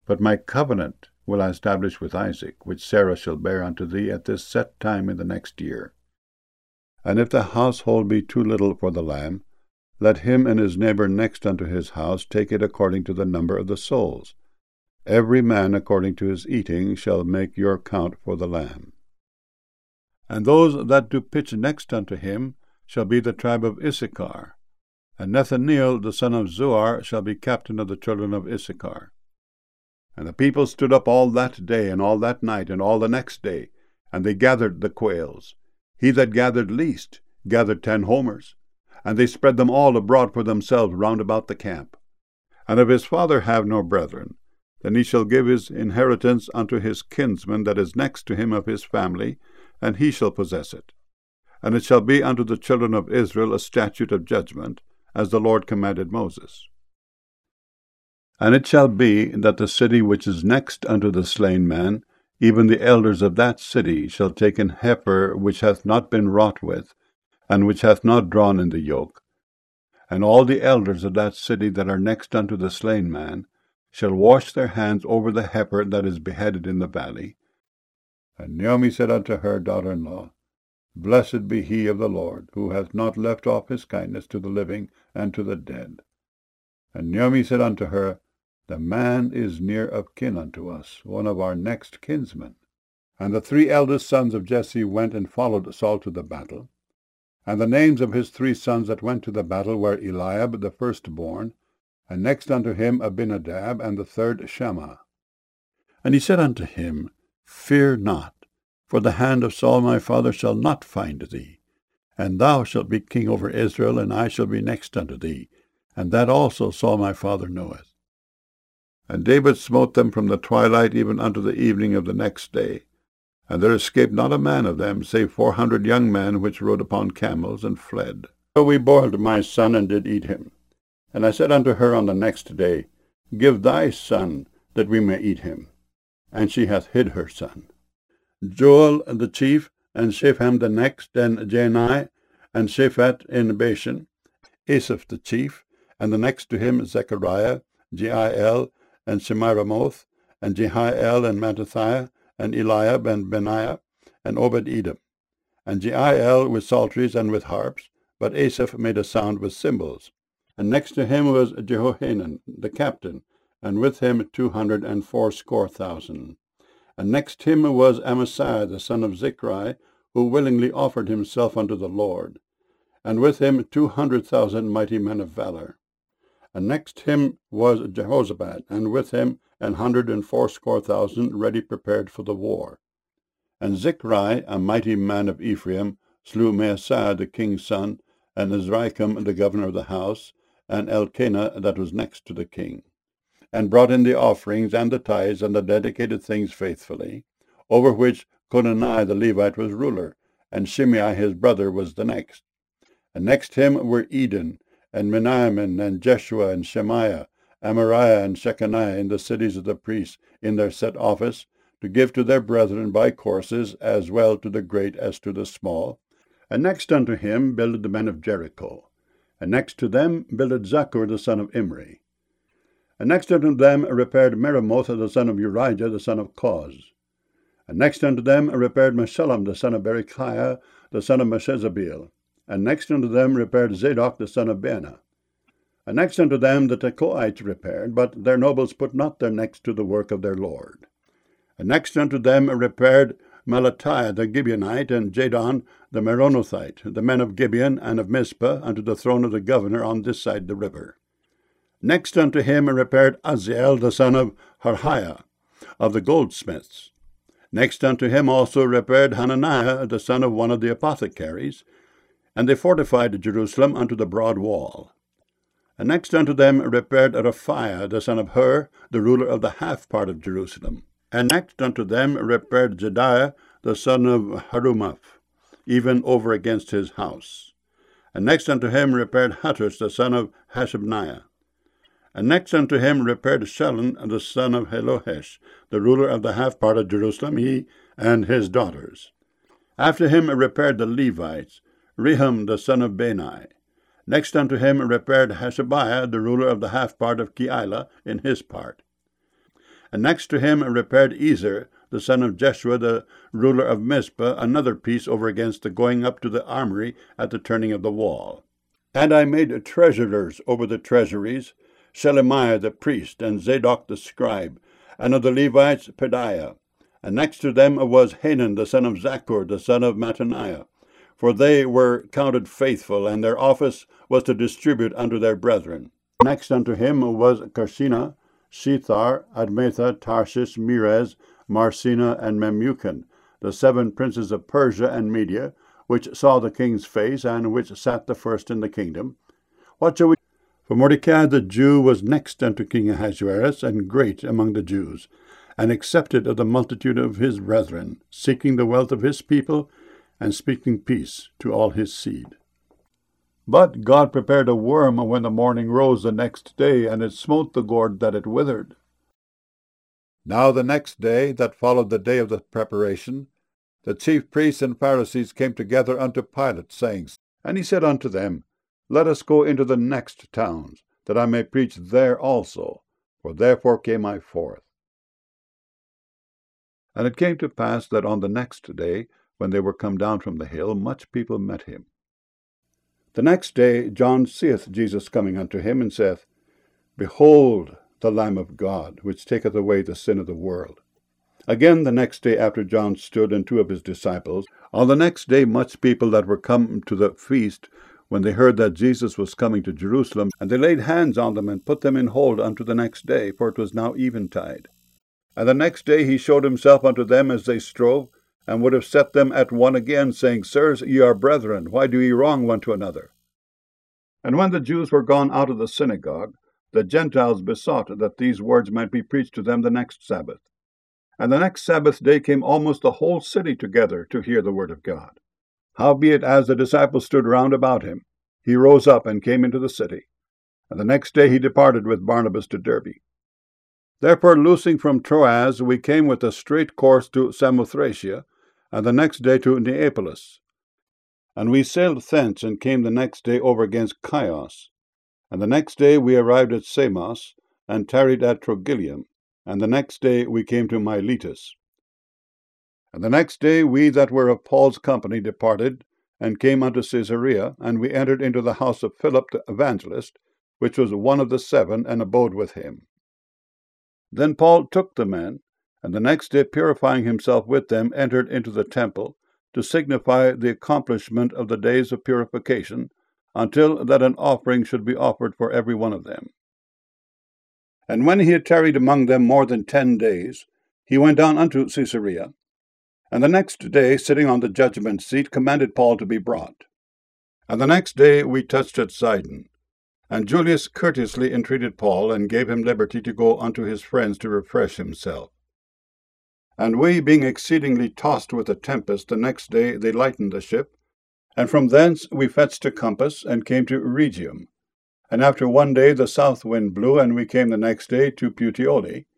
But my covenant will I establish with Isaac, which Sarah shall bear unto thee at this set time in the next year. And if the household be too little for the lamb, let him and his neighbor next unto his house take it according to the number of the souls. Every man according to his eating shall make your count for the lamb. And those that do pitch next unto him shall be the tribe of Issachar. And Nathaniel the son of Zuar shall be captain of the children of Issachar. And the people stood up all that day, and all that night, and all the next day, and they gathered the quails. He that gathered least gathered 10 homers, and they spread them all abroad for themselves round about the camp. And if his father have no brethren, then he shall give his inheritance unto his kinsman that is next to him of his family, and he shall possess it. And it shall be unto the children of Israel a statute of judgment, as the Lord commanded Moses. And it shall be that the city which is next unto the slain man, even the elders of that city, shall take an heifer which hath not been wrought with, and which hath not drawn in the yoke. And all the elders of that city that are next unto the slain man shall wash their hands over the heifer that is beheaded in the valley. And Naomi said unto her daughter-in-law, Blessed be he of the Lord, who hath not left off his kindness to the living and to the dead. And Naomi said unto her, The man is near of kin unto us, one of our next kinsmen. And the 3 eldest sons of Jesse went and followed Saul to the battle. And the names of his 3 sons that went to the battle were Eliab the firstborn, and next unto him Abinadab, and the 3rd Shammah. And he said unto him, Fear not, for the hand of Saul my father shall not find thee, and thou shalt be king over Israel, and I shall be next unto thee, and that also Saul my father knoweth. And David smote them from the twilight even unto the evening of the next day, and there escaped not a man of them, save 400 young men which rode upon camels, and fled. So we boiled my son, and did eat him. And I said unto her on the next day, Give thy son, that we may eat him. And she hath hid her son. Joel the chief, and Shepham the next, and Jaanai, and Shaphat in Bashan, Asaph the chief, and the next to him Zechariah, Jeiel, and Shemiramoth, and Jehiel, and Mattithiah, and Eliab, and Benaiah, and Obed-Edom. And Jeiel with psalteries and with harps, but Asaph made a sound with cymbals. And next to him was Jehohanan the captain, and with him 280,000. And next him was Amasai the son of Zichri, who willingly offered himself unto the Lord. And with him 200,000 mighty men of valor. And next him was Jehozabad, and with him 180,000 ready prepared for the war. And Zichri, a mighty man of Ephraim, slew Maaseiah the king's son, and Azrikam the governor of the house, and Elkanah that was next to the king, and brought in the offerings and the tithes and the dedicated things faithfully, over which Conani the Levite was ruler, and Shimei his brother was the next. And next him were Eden, and Meniamin, and Jeshua, and Shemaiah, Amariah, and Shechaniah in the cities of the priests in their set office, to give to their brethren by courses, as well to the great as to the small. And next unto him builded the men of Jericho. And next to them builded Zaccur the son of Imri. And next unto them repaired Meremoth the son of Urijah the son of Koz. And next unto them repaired Meshullam the son of Berechiah the son of Meshezabeel. And next unto them repaired Zadok the son of Baana. And next unto them the Tekoites repaired, but their nobles put not their necks to the work of their lord. And next unto them repaired Melatiah the Gibeonite, and Jadon the Meronothite, the men of Gibeon and of Mizpah, unto the throne of the governor on this side the river. Next unto him repaired Aziel the son of Harhiah, of the goldsmiths. Next unto him also repaired Hananiah the son of one of the apothecaries, and they fortified Jerusalem unto the broad wall. And next unto them repaired Raphiah the son of Hur, the ruler of the half part of Jerusalem. And next unto them repaired Jediah the son of Harumaph, even over against his house. And next unto him repaired Hattush the son of Hashabniah. And next unto him repaired Shallun the son of Helohesh, the ruler of the half part of Jerusalem, he and his daughters. After him repaired the Levites, Rehum the son of Bani. Next unto him repaired Hashabiah, the ruler of the half part of Keilah, in his part. And next to him repaired Ezer, the son of Jeshua, the ruler of Mizpah, another piece over against the going up to the armory at the turning of the wall. And I made treasurers over the treasuries, Shelemiah the priest, and Zadok the scribe, and of the Levites Pedaiah. And next to them was Hanan the son of Zaccur, the son of Mattaniah. For they were counted faithful, and their office was to distribute unto their brethren. Next unto him was Carshena, Shethar, Admatha, Tarshish, Meres, Marsena, and Memucan, the 7 princes of Persia and Media, which saw the king's face, and which sat the first in the kingdom. What shall we? For Mordecai the Jew was next unto King Ahasuerus, and great among the Jews, and accepted of the multitude of his brethren, seeking the wealth of his people, and speaking peace to all his seed. But God prepared a worm when the morning rose the next day, and it smote the gourd that it withered. Now the next day, that followed the day of the preparation, the chief priests and Pharisees came together unto Pilate, saying, And he said unto them, Let us go into the next towns, that I may preach there also, for therefore came I forth. And it came to pass that on the next day, when they were come down from the hill, much people met him. The next day John seeth Jesus coming unto him, and saith, Behold the Lamb of God, which taketh away the sin of the world. Again the next day after John stood, and 2 of his disciples, on the next day much people that were come to the feast, when they heard that Jesus was coming to Jerusalem, and they laid hands on them, and put them in hold unto the next day, for it was now eventide. And the next day he showed himself unto them as they strove, and would have set them at one again, saying, Sirs, ye are brethren, why do ye wrong one to another? And when the Jews were gone out of the synagogue, the Gentiles besought that these words might be preached to them the next Sabbath. And the next Sabbath day came almost the whole city together to hear the word of God. Howbeit, as the disciples stood round about him, he rose up and came into the city. And the next day he departed with Barnabas to Derbe. Therefore, loosing from Troas, we came with a straight course to Samothracia, and the next day to Neapolis. And we sailed thence, and came the next day over against Chios. And the next day we arrived at Samos, and tarried at Trogyllium. And the next day we came to Miletus. And the next day we that were of Paul's company departed, and came unto Caesarea, and we entered into the house of Philip the evangelist, which was one of the 7, and abode with him. Then Paul took the men, and the next day, purifying himself with them, entered into the temple, to signify the accomplishment of the days of purification, until that an offering should be offered for every one of them. And when he had tarried among them more than 10 days, he went down unto Caesarea, and the next day, sitting on the judgment seat, commanded Paul to be brought. And the next day we touched at Sidon. And Julius courteously entreated Paul, and gave him liberty to go unto his friends to refresh himself. And we, being exceedingly tossed with a tempest, the next day they lightened the ship, and from thence we fetched a compass, and came to Rhegium. And after 1 day the south wind blew, and we came the next day to Puteoli.